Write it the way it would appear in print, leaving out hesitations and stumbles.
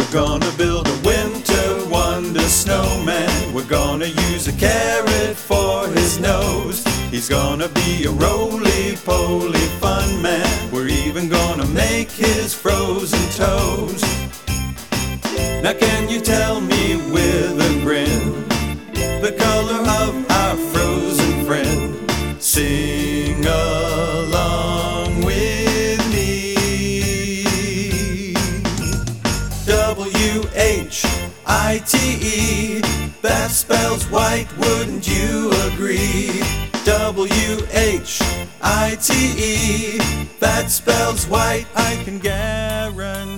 We're gonna build a winter wonder snowman. We're gonna use a carrot for his nose. He's gonna be a roly-poly fun man. We're even gonna make his frozen toes. Now can you tell me with a grin the color of our frozen friend? Sing along with me. W-H-I-T-E, that spells white, wouldn't you agree? W-H-I-T-E, that spells white, I can guarantee.